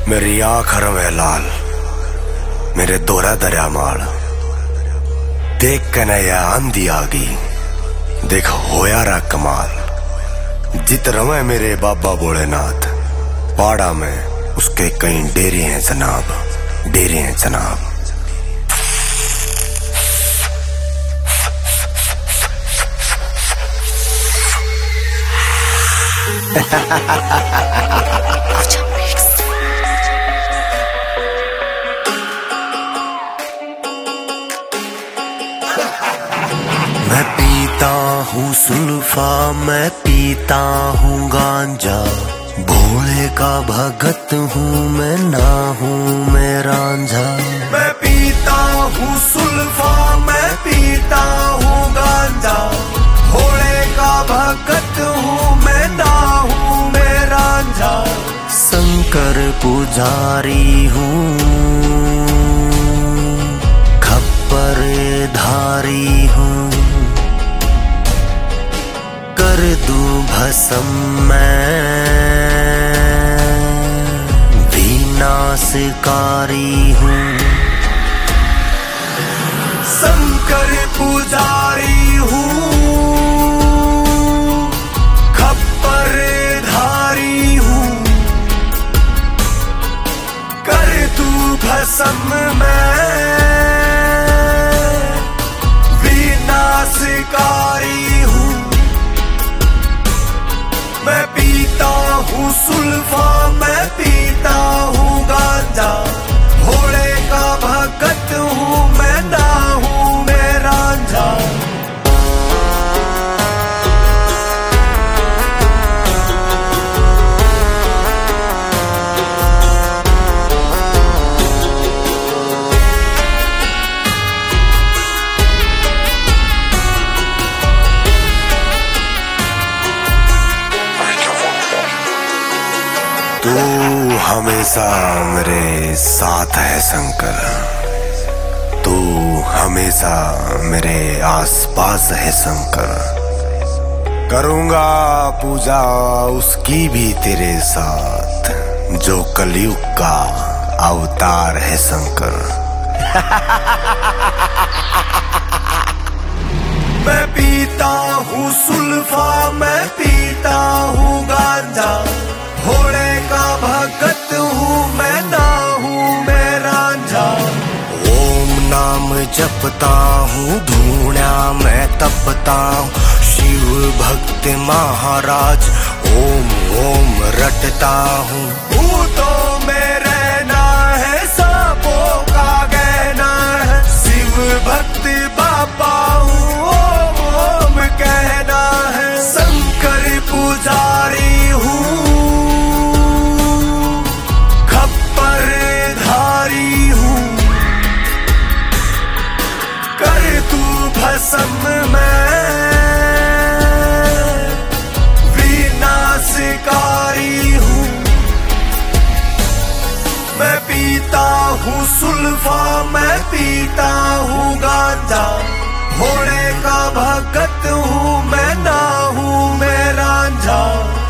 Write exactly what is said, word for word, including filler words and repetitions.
मेरी आँख रवे लाल, मेरे दोरा दरिया माल। देख कन्हैया आंधी आ गई, देख होया रा कमाल। जित रवे मेरे बाबा भोलेनाथ, पाड़ा में उसके कई डेरे हैं जनाब, डेरे हैं जनाब। मैं पीता हूँ सुल्फा, मैं पीता हूँ गांजा। भोले का भगत हूँ मैं, ना हूँ मैं रांझा। मैं पीता हूँ सुल्फा, मैं पीता हूँ गांजा। भोले का भगत हूँ मैं, ना हूँ मैं रांझा। शंकर पुजारी हूँ, खप्पर धारी हूँ। कर दूं भस्म मैं विनाशकारी हूँ। शंकर पुजारी हूँ, खप्पर धारी हूँ। कर दूं भस्म मैं विनाशकारी हूँ। मैं पीता हूँ सुल्फा, मैं पीता हूँ गांजा। भोले का भगत हूँ मैं, ना हूँ मैं रांझा। तू हमेशा मेरे साथ है शंकर, तू हमेशा मेरे आसपास है शंकर। करूँगा पूजा उसकी भी तेरे साथ, जो कलयुग का अवतार है शंकर। मैं पीता हूँ सुल्फा, मैं पीता हूँ गांजा। भोले का भगत हूँ मैं, ना हूँ मैं रांझा। ओम नाम जपता हूँ, धूणा मैं तपता हूँ। शिव भक्त महाराज ओम ओम रटता हूँ। भूतों में रहना है, सांपों का गहना है। शिव भक्त बाबा हूँ, ओम ओम कहना है। शंकर पुजारी हूँ, भस्म मैं विनाशकारी हूँ। मैं पीता हूँ सुल्फा, मैं पीता हूँ गांजा। भोले का भगत हूँ मैं, ना हूँ मैं रांझा।